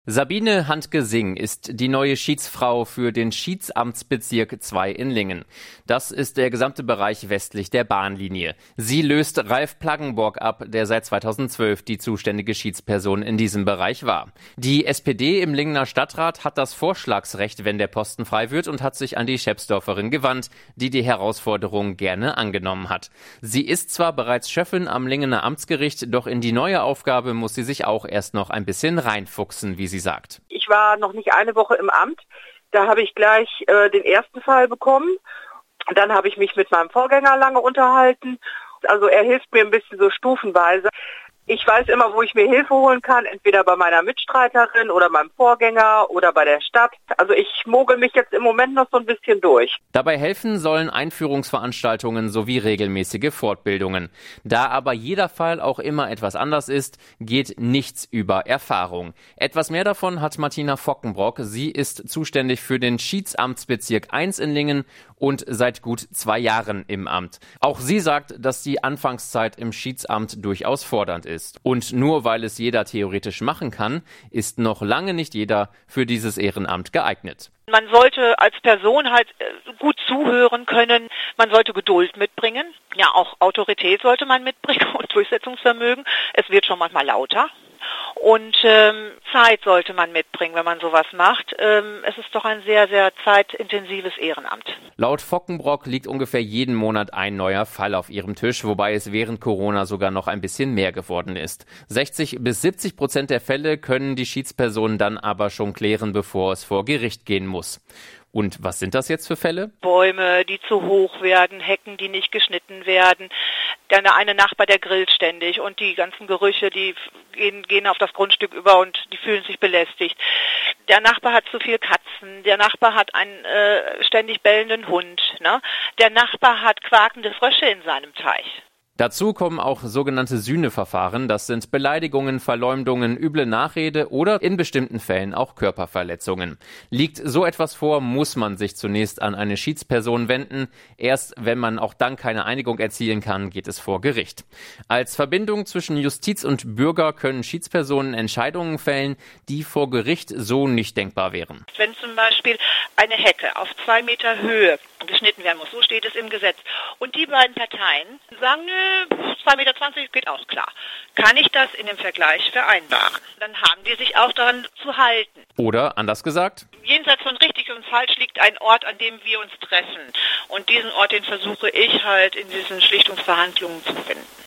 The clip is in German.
Sabine Handke-Sing ist die neue Schiedsfrau für den Schiedsamtsbezirk 2 in Lingen. Das ist der gesamte Bereich westlich der Bahnlinie. Sie löst Ralf Plaggenborg ab, der seit 2012 die zuständige Schiedsperson in diesem Bereich war. Die SPD im Lingener Stadtrat hat das Vorschlagsrecht, wenn der Posten frei wird, und hat sich an die Schepsdorferin gewandt, die die Herausforderung gerne angenommen hat. Sie ist zwar bereits Chefin am Lingener Amtsgericht, doch in die neue Aufgabe muss sie sich auch erst noch ein bisschen reinfuchsen, wie sie sagt. Ich war noch nicht eine Woche im Amt. Da habe ich gleich den ersten Fall bekommen. Dann habe ich mich mit meinem Vorgänger lange unterhalten. Also er hilft mir ein bisschen so stufenweise. Ich weiß immer, wo ich mir Hilfe holen kann, entweder bei meiner Mitstreiterin oder meinem Vorgänger oder bei der Stadt. Also ich mogel mich jetzt im Moment noch so ein bisschen durch. Dabei helfen sollen Einführungsveranstaltungen sowie regelmäßige Fortbildungen. Da aber jeder Fall auch immer etwas anders ist, geht nichts über Erfahrung. Etwas mehr davon hat Martina Fockenbrock. Sie ist zuständig für den Schiedsamtsbezirk 1 in Lingen und seit gut 2 Jahren im Amt. Auch sie sagt, dass die Anfangszeit im Schiedsamt durchaus fordernd ist. Und nur weil es jeder theoretisch machen kann, ist noch lange nicht jeder für dieses Ehrenamt geeignet. Man sollte als Person halt gut zuhören können, man sollte Geduld mitbringen, ja auch Autorität sollte man mitbringen und Durchsetzungsvermögen. Es wird schon manchmal lauter. Und Zeit sollte man mitbringen, wenn man sowas macht. Es ist doch ein sehr, sehr zeitintensives Ehrenamt. Laut Fockenbrock liegt ungefähr jeden Monat ein neuer Fall auf ihrem Tisch, wobei es während Corona sogar noch ein bisschen mehr geworden ist. 60-70% der Fälle können die Schiedspersonen dann aber schon klären, bevor es vor Gericht gehen muss. Und was sind das jetzt für Fälle? Bäume, die zu hoch werden, Hecken, die nicht geschnitten werden. Der eine Nachbar, der grillt ständig und die ganzen Gerüche, die gehen auf das Grundstück über und die fühlen sich belästigt. Der Nachbar hat zu viel Katzen, der Nachbar hat einen ständig bellenden Hund, ne? Der Nachbar hat quakende Frösche in seinem Teich. Dazu kommen auch sogenannte Sühneverfahren. Das sind Beleidigungen, Verleumdungen, üble Nachrede oder in bestimmten Fällen auch Körperverletzungen. Liegt so etwas vor, muss man sich zunächst an eine Schiedsperson wenden. Erst wenn man auch dann keine Einigung erzielen kann, geht es vor Gericht. Als Verbindung zwischen Justiz und Bürger können Schiedspersonen Entscheidungen fällen, die vor Gericht so nicht denkbar wären. Wenn zum Beispiel eine Hecke auf 2 Meter Höhe geschnitten werden muss, so steht es im Gesetz, und die beiden Parteien sagen, nö, 2,20 Meter geht auch klar. Kann ich das in dem Vergleich vereinbaren? Dann haben die sich auch daran zu halten. Oder, anders gesagt, jenseits von richtig und falsch liegt ein Ort, an dem wir uns treffen. Und diesen Ort, den versuche ich halt in diesen Schlichtungsverhandlungen zu finden.